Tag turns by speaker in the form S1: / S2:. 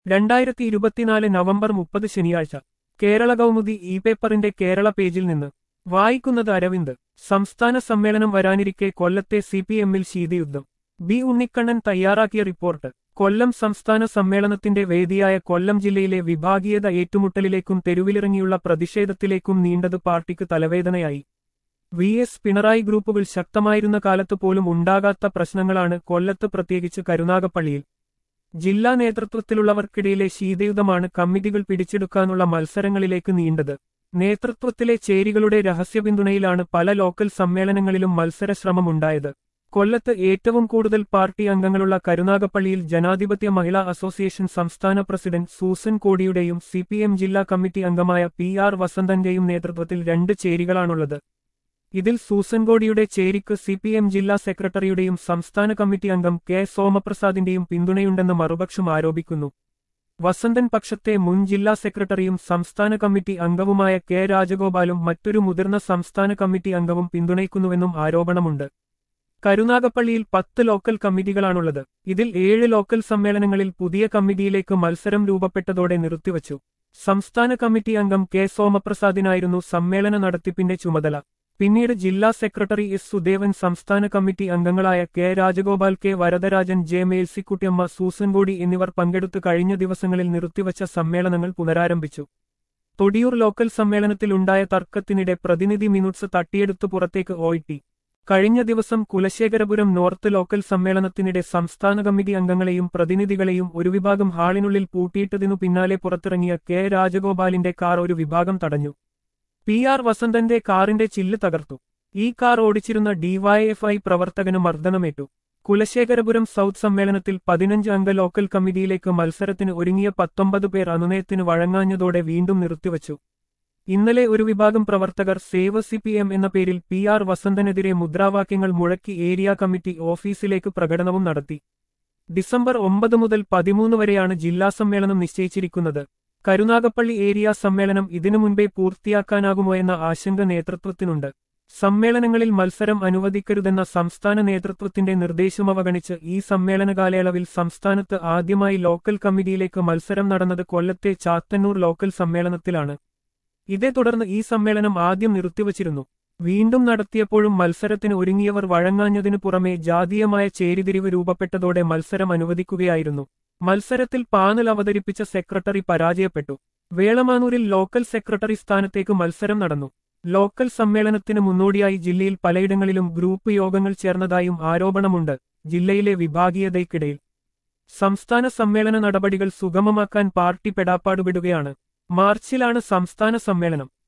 S1: 2024 November 30 ശനിയാഴ്ച Kerala Kaumudi E പേപ്പറിന്റെ കേരള പേജിൽ നിന്ന് വായിക്കുന്നത് അരവിന്ദ്. സംസ്ഥാന സമ്മേളനം വരാനിരിക്കെ കൊല്ലത്തെ സിപിഎമ്മിൽ ശീതയുദ്ധം. ബി ഉണ്ണിക്കണ്ണൻ തയ്യാറാക്കിയ റിപ്പോർട്ട്. കൊല്ലം സംസ്ഥാന സമ്മേളനത്തിന്റെ വേദിയായ കൊല്ലം ജില്ലയിലെ വിഭാഗീയത ഏറ്റുമുട്ടലിലേക്കും തെരുവിലിറങ്ങിയുള്ള പ്രതിഷേധത്തിലേക്കും നീണ്ടത് പാർട്ടിക്ക് തലവേദനയായി. വി.എസ്. പിണറായി ഗ്രൂപ്പുകൾ ശക്തമായിരുന്ന കാലത്ത് പോലും ഉണ്ടാകാത്ത പ്രശ്നങ്ങളാണ് കൊല്ലത്ത്, പ്രത്യേകിച്ച് കരുനാഗപ്പള്ളിയിൽ. ജില്ലാ നേതൃത്വത്തിലുള്ളവർക്കിടയിലെ ശീതയുദ്ധമാണ് കമ്മിറ്റികൾ പിടിച്ചെടുക്കാനുള്ള മത്സരങ്ങളിലേക്ക് നീണ്ടത്. നേതൃത്വത്തിലെ ചേരികളുടെ രഹസ്യപിന്തുണയിലാണ് പല ലോക്കൽ സമ്മേളനങ്ങളിലും മത്സരശ്രമമുണ്ടായത്. കൊല്ലത്ത് ഏറ്റവും കൂടുതൽ പാർട്ടി അംഗങ്ങളുള്ള കരുനാഗപ്പള്ളിയിൽ ജനാധിപത്യ മഹിളാ അസോസിയേഷൻ സംസ്ഥാന പ്രസിഡന്റ് സൂസൻ കോടിയുടെയും സിപിഎം ജില്ലാ കമ്മിറ്റി അംഗമായ പി.ആർ. വസന്തന്റെയും നേതൃത്വത്തിൽ 2 ചേരികളാണുള്ളത്. ഇതിൽ സൂസൻ കോടിയുടെ ചേരിക്ക് സിപിഎം ജില്ലാ സെക്രട്ടറിയുടെയും സംസ്ഥാന കമ്മിറ്റി അംഗം കെ. സോമപ്രസാദിന്റെയും പിന്തുണയുണ്ടെന്ന് മറുപക്ഷം ആരോപിക്കുന്നു. വസന്തൻ പക്ഷത്തെ മുൻ ജില്ലാ സെക്രട്ടറിയും സംസ്ഥാന കമ്മിറ്റി അംഗവുമായ കെ. രാജഗോപാലും മറ്റൊരു മുതിർന്ന സംസ്ഥാന കമ്മിറ്റി അംഗവും പിന്തുണയ്ക്കുന്നുവെന്നും ആരോപണമുണ്ട്. കരുനാഗപ്പള്ളിയിൽ 10 ലോക്കൽ കമ്മിറ്റികളാണുള്ളത്. ഇതിൽ 7 ലോക്കൽ സമ്മേളനങ്ങളിൽ പുതിയ കമ്മിറ്റിയിലേക്ക് മത്സരം രൂപപ്പെട്ടതോടെ നിർത്തിവച്ചു. സംസ്ഥാന കമ്മിറ്റി അംഗം കെ. സോമപ്രസാദിനായിരുന്നു സമ്മേളന നടത്തിപ്പിന്റെ ചുമതല. പിന്നീട് ജില്ലാ സെക്രട്ടറി എസ്. സുദേവൻ, സംസ്ഥാന കമ്മിറ്റി അംഗങ്ങളായ K. Rajagopal, K. Varadarajan, J. Mercykuttyamma, Susan Kodi എന്നിവർ പങ്കെടുത്ത് കഴിഞ്ഞ ദിവസങ്ങളിൽ നിർത്തിവച്ച സമ്മേളനങ്ങൾ പുനരാരംഭിച്ചു. തൊടിയൂർ ലോക്കൽ സമ്മേളനത്തിലുണ്ടായ തർക്കത്തിനിടെ പ്രതിനിധി മിനുട്സ് തട്ടിയെടുത്തു പുറത്തേക്ക് ഒ.ടി. കഴിഞ്ഞ ദിവസം കുലശേഖരപുരം നോർത്ത് ലോക്കൽ സമ്മേളനത്തിനിടെ സംസ്ഥാന കമ്മിറ്റി അംഗങ്ങളെയും പ്രതിനിധികളെയും ഒരു വിഭാഗം ഹാളിനുള്ളിൽ പൂട്ടിയിട്ടതിനു പിന്നാലെ പുറത്തിറങ്ങിയ കെ. രാജഗോപാലിന്റെ കാർ ഒരു വിഭാഗം തടഞ്ഞു. പി.ആർ. വസന്തന്റെ കാറിന്റെ ചില്ല് തകർത്തു. ഈ കാർ ഓടിച്ചിരുന്ന ഡിവൈഎഫ്ഐ പ്രവർത്തകന് മർദ്ദനമേറ്റു. കുലശേഖരപുരം സൗത്ത് സമ്മേളനത്തിൽ 15 അംഗ ലോക്കൽ കമ്മിറ്റിയിലേക്ക് മത്സരത്തിന് ഒരുങ്ങിയ 19 പേർ അനുനയത്തിന് വഴങ്ങാഞ്ഞതോടെ വീണ്ടും നിർത്തിവച്ചു. ഇന്നലെ ഒരു വിഭാഗം പ്രവർത്തകർ സേവ് സിപിഎം എന്ന പേരിൽ പി.ആർ. വസന്തനെതിരെ മുദ്രാവാക്യങ്ങൾ മുഴക്കി ഏരിയ കമ്മിറ്റി ഓഫീസിലേക്ക് പ്രകടനവും നടത്തി. ഡിസംബർ 9 മുതൽ 13 വരെയാണ് ജില്ലാ സമ്മേളനം നിശ്ചയിച്ചിരിക്കുന്നത്. കരുനാഗപ്പള്ളി ഏരിയ സമ്മേളനം ഇതിനു മുൻപേ പൂർത്തിയാക്കാനാകുമോ എന്ന ആശങ്ക നേതൃത്വത്തിനുണ്ട്. സമ്മേളനങ്ങളിൽ മത്സരം അനുവദിക്കരുതെന്ന സംസ്ഥാന നേതൃത്വത്തിന്റെ നിർദ്ദേശമവഗണിച്ച് ഈ സമ്മേളന കാലയളവിൽ സംസ്ഥാനത്ത് ആദ്യമായി ലോക്കൽ കമ്മിറ്റിയിലേക്ക് മത്സരം നടന്നത് കൊല്ലത്തെ ചാത്തന്നൂർ ലോക്കൽ സമ്മേളനത്തിലാണ്. ഇതേ തുടർന്ന് ഈ സമ്മേളനം ആദ്യം നിർത്തിവച്ചിരുന്നു. വീണ്ടും നടത്തിയപ്പോഴും മത്സരത്തിന് ഒരുങ്ങിയവർ വഴങ്ങാഞ്ഞതിനു പുറമെ ജാതീയമായ ചേരിതിരിവ് രൂപപ്പെട്ടതോടെ മത്സരം അനുവദിക്കുകയായിരുന്നു. മത്സരത്തിൽ പാനൽ അവതരിപ്പിച്ച സെക്രട്ടറി പരാജയപ്പെട്ടു. വേളമാനൂരിൽ ലോക്കൽ സെക്രട്ടറി സ്ഥാനത്തേക്ക് മത്സരം നടന്നു. ലോക്കൽ സമ്മേളനത്തിന് മുന്നോടിയായി ജില്ലയിൽ പലയിടങ്ങളിലും ഗ്രൂപ്പ് യോഗങ്ങൾ ചേർന്നതായും ആരോപണമുണ്ട്. ജില്ലയിലെ വിഭാഗീയതയ്ക്കിടയിൽ സംസ്ഥാന സമ്മേളന നടപടികൾ സുഗമമാക്കാൻ പാർട്ടി പെടാപ്പാടുപെടുകയാണ്. മാർച്ചിലാണ് സംസ്ഥാന സമ്മേളനം.